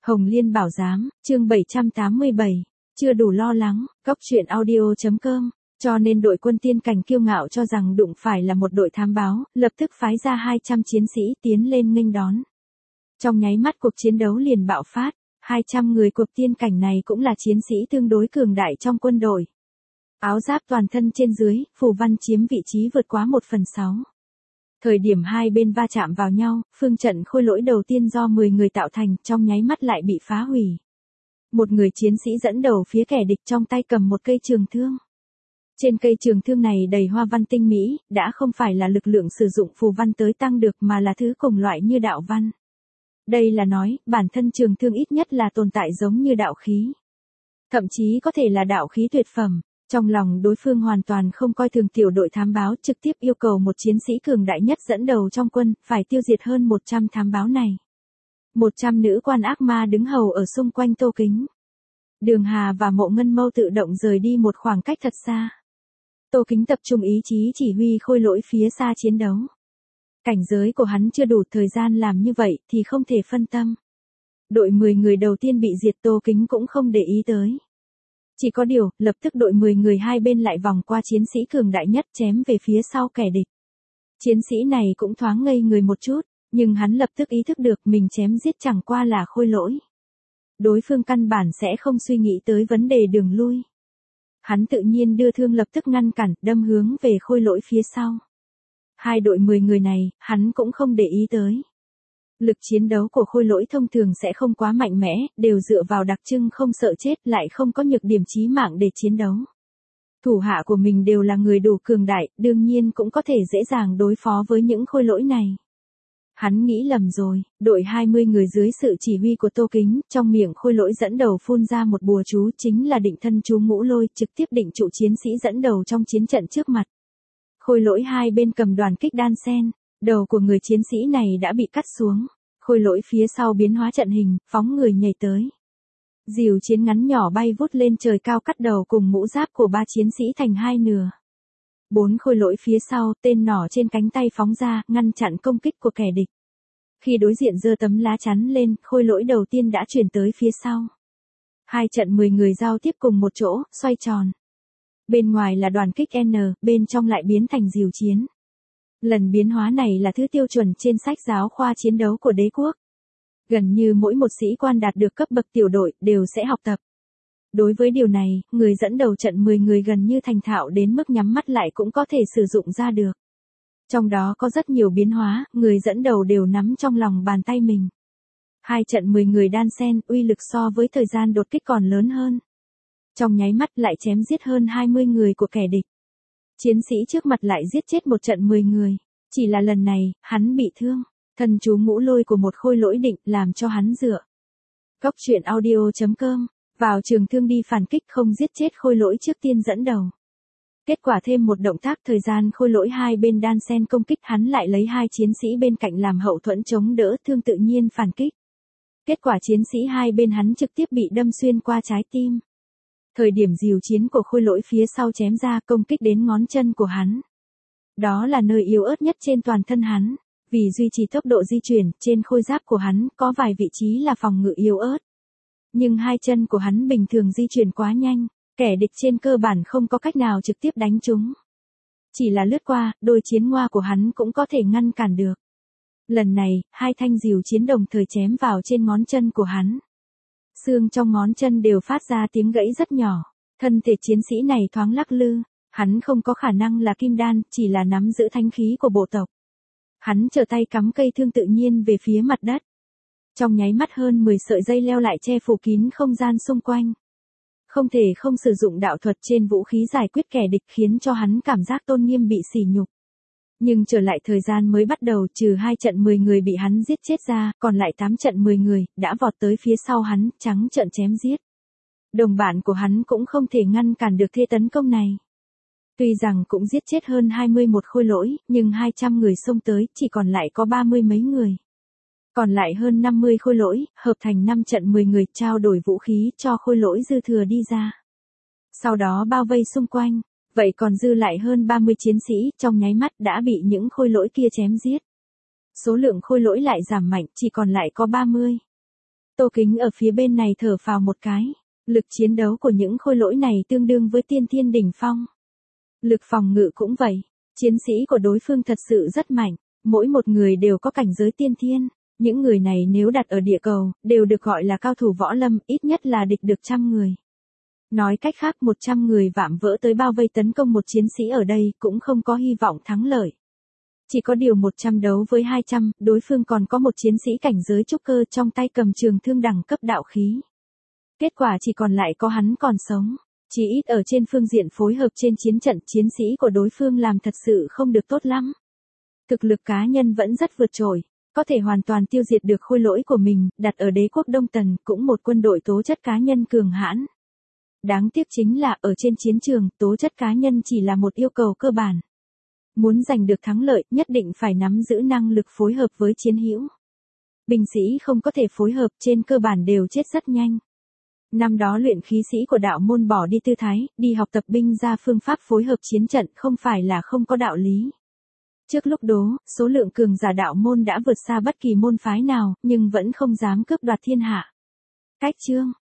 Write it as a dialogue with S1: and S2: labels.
S1: Hồng Liên Bảo Giám, chương 787, chưa đủ lo lắng, Cóc truyện audio.com, cho nên đội quân tiên cảnh kiêu ngạo cho rằng đụng phải là một đội thám báo, lập tức phái ra 200 chiến sĩ tiến lên nghênh đón. Trong nháy mắt cuộc chiến đấu liền bạo phát, 200 người cuộc tiên cảnh này cũng là chiến sĩ tương đối cường đại trong quân đội. Áo giáp toàn thân trên dưới, phù văn chiếm vị trí vượt quá 1/6. Thời điểm hai bên va chạm vào nhau, phương trận khôi lỗi đầu tiên do 10 người tạo thành trong nháy mắt lại bị phá hủy. Một người chiến sĩ dẫn đầu phía kẻ địch trong tay cầm một cây trường thương. Trên cây trường thương này đầy hoa văn tinh mỹ, đã không phải là lực lượng sử dụng phù văn tới tăng được mà là thứ cùng loại như đạo văn. Đây là nói, bản thân trường thương ít nhất là tồn tại giống như đạo khí. Thậm chí có thể là đạo khí tuyệt phẩm. Trong lòng đối phương hoàn toàn không coi thường tiểu đội thám báo, trực tiếp yêu cầu một chiến sĩ cường đại nhất dẫn đầu trong quân, phải tiêu diệt hơn 100 thám báo này. 100 nữ quan ác ma đứng hầu ở xung quanh Tô Kính. Đường Hà và Mộ Ngân Mâu tự động rời đi một khoảng cách thật xa. Tô Kính tập trung ý chí chỉ huy khôi lỗi phía xa chiến đấu. Cảnh giới của hắn chưa đủ thời gian làm như vậy thì không thể phân tâm. Đội 10 người đầu tiên bị diệt Tô Kính cũng không để ý tới. Chỉ có điều, lập tức đội 10 người hai bên lại vòng qua chiến sĩ cường đại nhất chém về phía sau kẻ địch. Chiến sĩ này cũng thoáng ngây người một chút, nhưng hắn lập tức ý thức được mình chém giết chẳng qua là khôi lỗi. Đối phương căn bản sẽ không suy nghĩ tới vấn đề đường lui. Hắn tự nhiên đưa thương lập tức ngăn cản, đâm hướng về khôi lỗi phía sau. Hai đội 10 người này, hắn cũng không để ý tới. Lực chiến đấu của khôi lỗi thông thường sẽ không quá mạnh mẽ, đều dựa vào đặc trưng không sợ chết lại không có nhược điểm chí mạng để chiến đấu. Thủ hạ của mình đều là người đủ cường đại, đương nhiên cũng có thể dễ dàng đối phó với những khôi lỗi này. Hắn nghĩ lầm rồi, đội 20 người dưới sự chỉ huy của Tô Kính, trong miệng khôi lỗi dẫn đầu phun ra một bùa chú chính là định thân chú Ngũ Lôi, trực tiếp định trụ chiến sĩ dẫn đầu trong chiến trận trước mặt. Khôi lỗi hai bên cầm đoàn kích đan sen. Đầu của người chiến sĩ này đã bị cắt xuống, khôi lỗi phía sau biến hóa trận hình, phóng người nhảy tới. Rìu chiến ngắn nhỏ bay vút lên trời cao cắt đầu cùng mũ giáp của 3 chiến sĩ thành hai nửa. 4 khôi lỗi phía sau, tên nỏ trên cánh tay phóng ra, ngăn chặn công kích của kẻ địch. Khi đối diện giơ tấm lá chắn lên, khôi lỗi đầu tiên đã chuyển tới phía sau. Hai trận 10 người giao tiếp cùng một chỗ, xoay tròn. Bên ngoài là đoàn kích N, bên trong lại biến thành rìu chiến. Lần biến hóa này là thứ tiêu chuẩn trên sách giáo khoa chiến đấu của đế quốc. Gần như mỗi một sĩ quan đạt được cấp bậc tiểu đội đều sẽ học tập. Đối với điều này, người dẫn đầu trận 10 người gần như thành thạo đến mức nhắm mắt lại cũng có thể sử dụng ra được. Trong đó có rất nhiều biến hóa, người dẫn đầu đều nắm trong lòng bàn tay mình. Hai trận 10 người đan xen, uy lực so với thời gian đột kích còn lớn hơn. Trong nháy mắt lại chém giết hơn 20 người của kẻ địch. Chiến sĩ trước mặt lại giết chết một trận 10 người. Chỉ là lần này, hắn bị thương. Thần chú Ngũ Lôi của một khôi lỗi định làm cho hắn dựa. Cóc truyện audio.com, vào trường thương đi phản kích không giết chết khôi lỗi trước tiên dẫn đầu. Kết quả thêm một động tác thời gian khôi lỗi hai bên đan sen công kích hắn lại lấy hai chiến sĩ bên cạnh làm hậu thuẫn chống đỡ thương tự nhiên phản kích. Kết quả chiến sĩ hai bên hắn trực tiếp bị đâm xuyên qua trái tim. Thời điểm rìu chiến của khôi lỗi phía sau chém ra công kích đến ngón chân của hắn. Đó là nơi yếu ớt nhất trên toàn thân hắn. Vì duy trì tốc độ di chuyển, trên khôi giáp của hắn có vài vị trí là phòng ngự yếu ớt. Nhưng hai chân của hắn bình thường di chuyển quá nhanh, kẻ địch trên cơ bản không có cách nào trực tiếp đánh chúng. Chỉ là lướt qua, đôi chiến ngoa của hắn cũng có thể ngăn cản được. Lần này, hai thanh rìu chiến đồng thời chém vào trên ngón chân của hắn. Xương trong ngón chân đều phát ra tiếng gãy rất nhỏ. Thân thể chiến sĩ này thoáng lắc lư. Hắn không có khả năng là kim đan, chỉ là nắm giữ thánh khí của bộ tộc. Hắn trở tay cắm cây thương tự nhiên về phía mặt đất. Trong nháy mắt hơn 10 sợi dây leo lại che phủ kín không gian xung quanh. Không thể không sử dụng đạo thuật trên vũ khí giải quyết kẻ địch khiến cho hắn cảm giác tôn nghiêm bị sỉ nhục. Nhưng trở lại thời gian mới bắt đầu trừ 2 trận 10 người bị hắn giết chết ra, còn lại 8 trận 10 người, đã vọt tới phía sau hắn, trắng trợn chém giết. Đồng bạn của hắn cũng không thể ngăn cản được thế tấn công này. Tuy rằng cũng giết chết hơn 21 khôi lỗi, nhưng 200 người xông tới, chỉ còn lại có 30 mấy người. Còn lại hơn 50 khôi lỗi, hợp thành 5 trận 10 người trao đổi vũ khí cho khôi lỗi dư thừa đi ra. Sau đó bao vây xung quanh, vậy còn dư lại hơn 30 chiến sĩ, trong nháy mắt đã bị những khôi lỗi kia chém giết. Số lượng khôi lỗi lại giảm mạnh, chỉ còn lại có 30. Tô Kính ở phía bên này thở phào một cái. Lực chiến đấu của những khôi lỗi này tương đương với tiên thiên đỉnh phong. Lực phòng ngự cũng vậy. Chiến sĩ của đối phương thật sự rất mạnh. Mỗi một người đều có cảnh giới tiên thiên. Những người này nếu đặt ở địa cầu, đều được gọi là cao thủ võ lâm, ít nhất là địch được 100 người. Nói cách khác 100 người vạm vỡ tới bao vây tấn công một chiến sĩ ở đây cũng không có hy vọng thắng lợi. Chỉ có điều 100 đấu với 200, đối phương còn có một chiến sĩ cảnh giới trúc cơ trong tay cầm trường thương đẳng cấp đạo khí. Kết quả chỉ còn lại có hắn còn sống. Chỉ ít ở trên phương diện phối hợp trên chiến trận, chiến sĩ của đối phương làm thật sự không được tốt lắm. Thực lực cá nhân vẫn rất vượt trội, có thể hoàn toàn tiêu diệt được khôi lỗi của mình, đặt ở đế quốc Đông Tần, cũng một quân đội tố chất cá nhân cường hãn. Đáng tiếc chính là ở trên chiến trường, tố chất cá nhân chỉ là một yêu cầu cơ bản. Muốn giành được thắng lợi, nhất định phải nắm giữ năng lực phối hợp với chiến hữu. Binh sĩ không có thể phối hợp, trên cơ bản đều chết rất nhanh. Năm đó luyện khí sĩ của đạo môn bỏ đi tư thái, đi học tập binh ra phương pháp phối hợp chiến trận không phải là không có đạo lý. Trước lúc đó, số lượng cường giả đạo môn đã vượt xa bất kỳ môn phái nào, nhưng vẫn không dám cướp đoạt thiên hạ. Cách chương